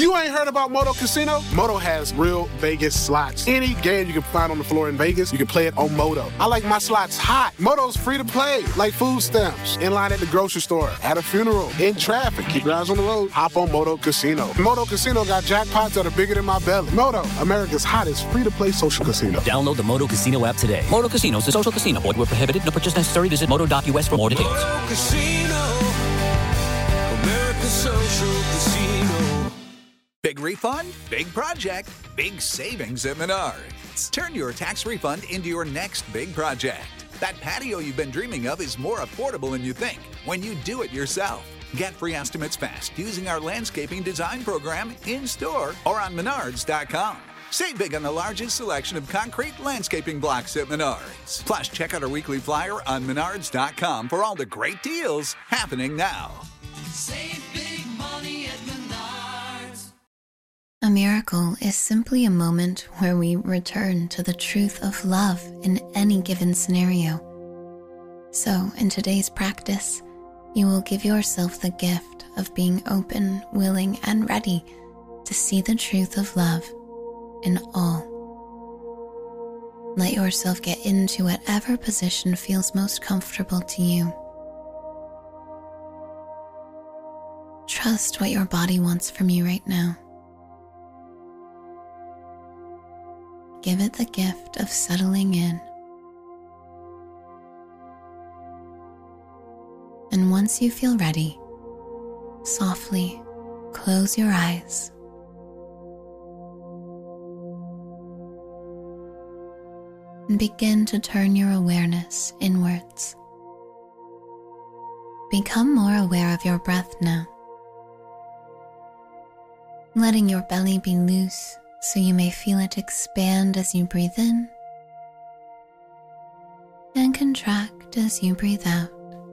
You ain't heard about Moto Casino? Moto has real Vegas slots. Any game you can find on the floor in Vegas, you can play it on Moto. I like my slots hot. Moto's free to play, like food stamps, in line at the grocery store, at a funeral, in traffic. Keep your eyes on the road. Hop on Moto Casino. Moto Casino got jackpots that are bigger than my belly. Moto, America's hottest free-to-play social casino. Download the Moto Casino app today. Moto Casino is a social casino. Void where prohibited. No purchase necessary. Visit moto.us for more details. Moto Casino, America's social casino. Big refund, big project, big savings at Menards. Turn your tax refund into your next big project. That patio you've been dreaming of is more affordable than you think when you do it yourself. Get free estimates fast using our landscaping design program in-store or on Menards.com. Save big on the largest selection of concrete landscaping blocks at Menards. Plus, check out our weekly flyer on Menards.com for all the great deals happening now. Save big money at Menards. A miracle is simply a moment where we return to the truth of love in any given scenario. So, in today's practice, you will give yourself the gift of being open, willing, and ready to see the truth of love in all. Let yourself get into whatever position feels most comfortable to you. Trust what your body wants from you right now. Give it the gift of settling in. And once you feel ready, softly close your eyes. And begin to turn your awareness inwards. Become more aware of your breath now. Letting your belly be loose so you may feel it expand as you breathe in and contract as you breathe out.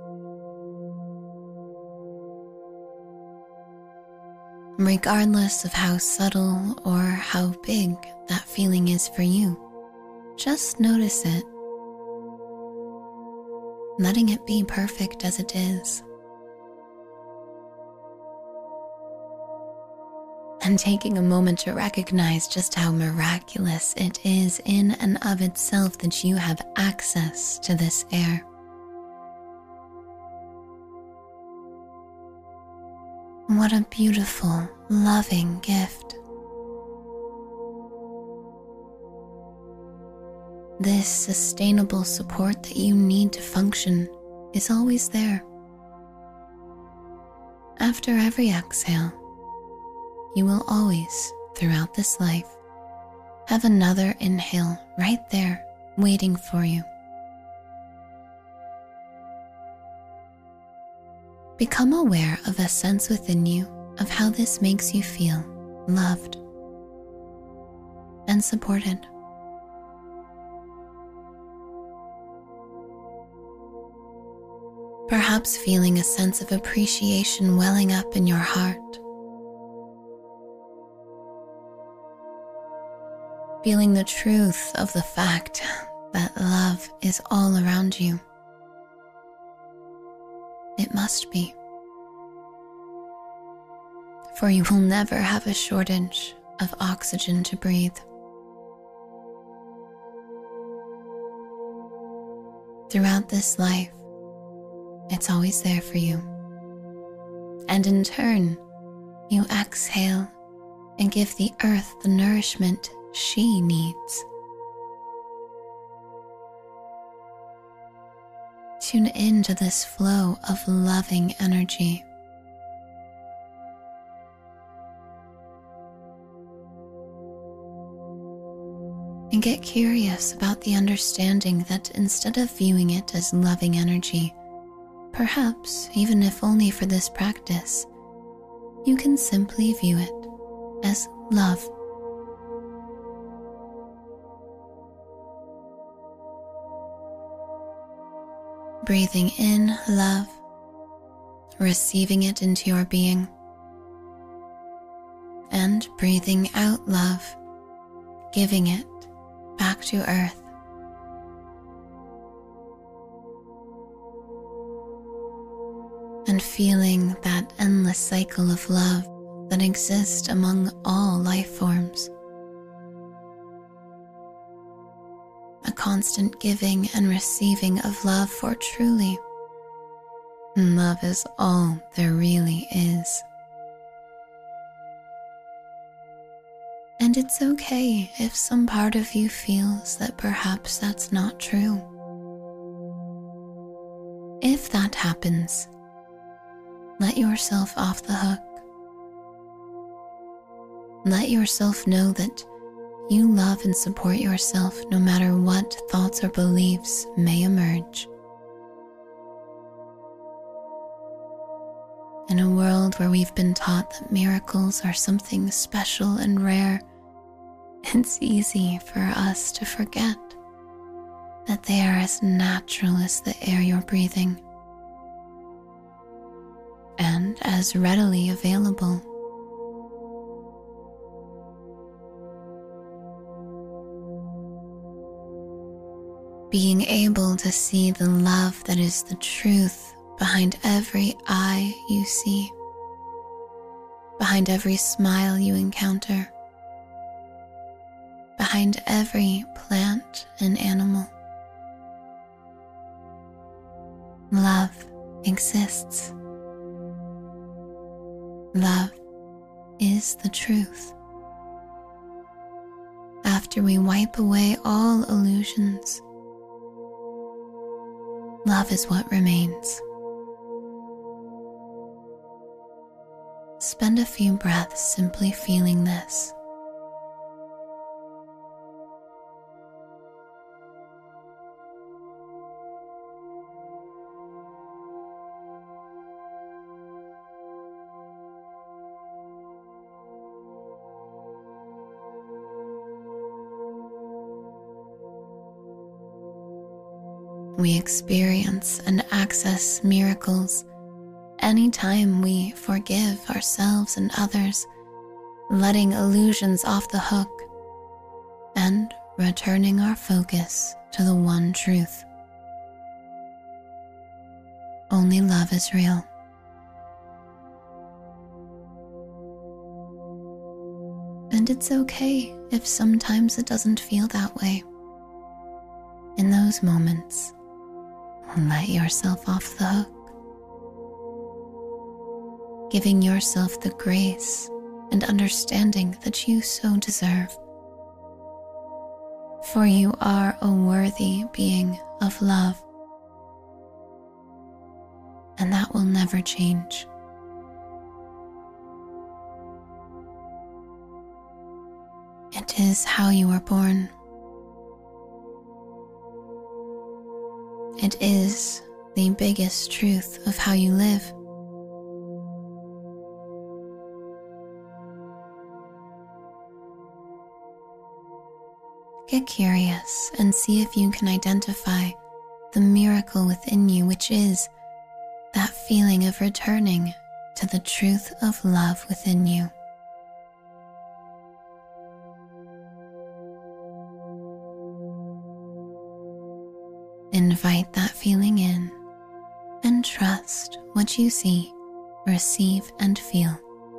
Regardless of how subtle or how big that feeling is for you, just notice it, letting it be perfect as it is. And taking a moment to recognize just how miraculous it is in and of itself that you have access to this air. What a beautiful, loving gift. This sustainable support that you need to function is always there. After every exhale, you will always, throughout this life, have another inhale right there waiting for you. Become aware of a sense within you of how this makes you feel loved and supported. Perhaps feeling a sense of appreciation welling up in your heart. Feeling the truth of the fact that love is all around you. It must be. For you will never have a shortage of oxygen to breathe. Throughout this life, it's always there for you. And in turn, you exhale and give the earth the nourishment she needs. Tune into this flow of loving energy. And get curious about the understanding that instead of viewing it as loving energy, perhaps even if only for this practice, you can simply view it as love. Breathing in love, receiving it into your being, and breathing out love, giving it back to earth. And feeling that endless cycle of love that exist among all life forms. A constant giving and receiving of love, for truly, love is all there really is. And it's okay if some part of you feels that perhaps that's not true. If that happens, let yourself off the hook. Let yourself know that you love and support yourself no matter what thoughts or beliefs may emerge. In a world where we've been taught that miracles are something special and rare, it's easy for us to forget that they are as natural as the air you're breathing and as readily available. Being able to see the love that is the truth behind every eye you see, behind every smile you encounter, behind every plant and animal. Love exists. Love is the truth. After we wipe away all illusions, love is what remains. Spend a few breaths simply feeling this. We experience and access miracles anytime we forgive ourselves and others, letting illusions off the hook and returning our focus to the one truth. Only love is real. And it's okay if sometimes it doesn't feel that way. In those moments, let yourself off the hook, giving yourself the grace and understanding that you so deserve. For you are a worthy being of love, and that will never change. It is how you were born. It is the biggest truth of how you live. Get curious and see if you can identify the miracle within you, which is that feeling of returning to the truth of love within you. Invite that feeling in and trust what you see, receive, and feel.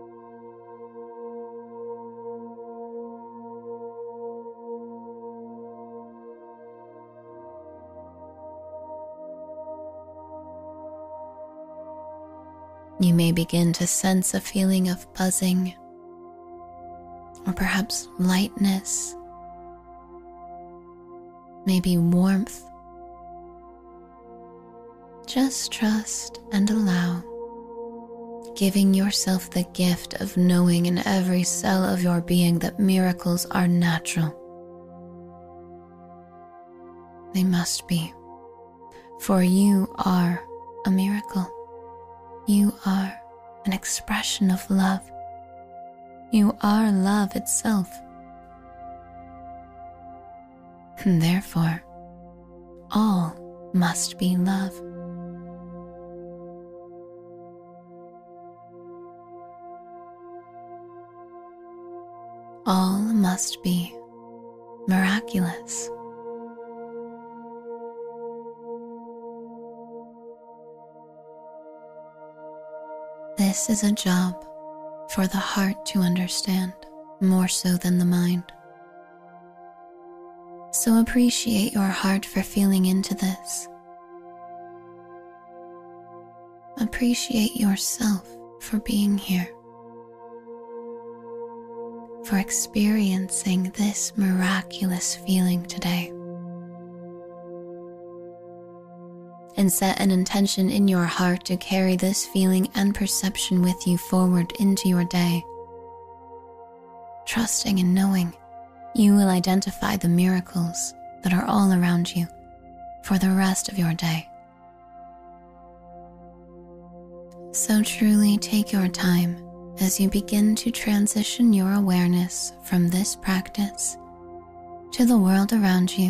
You may begin to sense a feeling of buzzing, or perhaps lightness, maybe warmth. Just trust and allow, giving yourself the gift of knowing in every cell of your being that miracles are natural. They must be, for you are a miracle. You are an expression of love. You are love itself. Therefore, all must be love. All must be miraculous. This is a job for the heart to understand more so than the mind. So appreciate your heart for feeling into this. Appreciate yourself for being here, for experiencing this miraculous feeling today. And set an intention in your heart to carry this feeling and perception with you forward into your day, trusting and knowing you will identify the miracles that are all around you for the rest of your day. So truly take your time as you begin to transition your awareness from this practice to the world around you,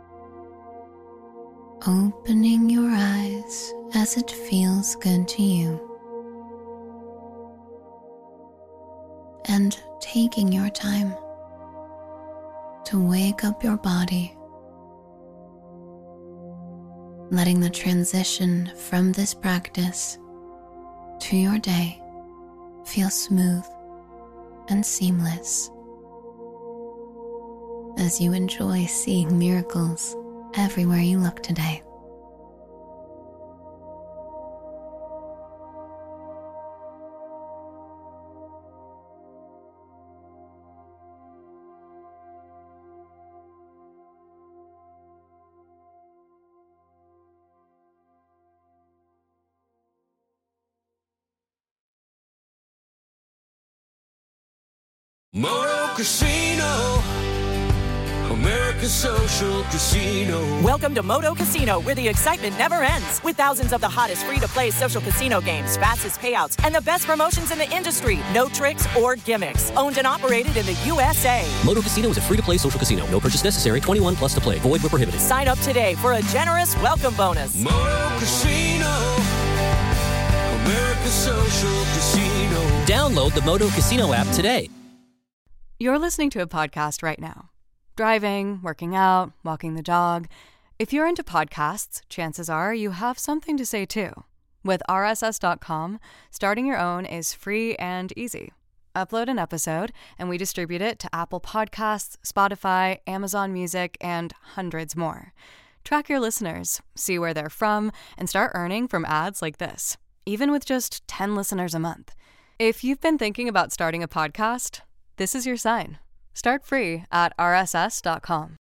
opening your eyes as it feels good to you, and taking your time to wake up your body, letting the transition from this practice to your day feel smooth and seamless as you enjoy seeing miracles everywhere you look today. Moto Casino, America's social casino. Welcome to Moto Casino, where the excitement never ends. With thousands of the hottest free-to-play social casino games, fastest payouts, and the best promotions in the industry. No tricks or gimmicks. Owned and operated in the USA. Moto Casino is a free-to-play social casino. No purchase necessary. 21 plus to play. Void where prohibited. Sign up today for a generous welcome bonus. Moto Casino, America's social casino. Download the Moto Casino app today. You're listening to a podcast right now. Driving, working out, walking the dog. If you're into podcasts, chances are you have something to say too. With RSS.com, starting your own is free and easy. Upload an episode, and we distribute it to Apple Podcasts, Spotify, Amazon Music, and hundreds more. Track your listeners, see where they're from, and start earning from ads like this, even with just 10 listeners a month. If you've been thinking about starting a podcast, this is your sign. Start free at rss.com.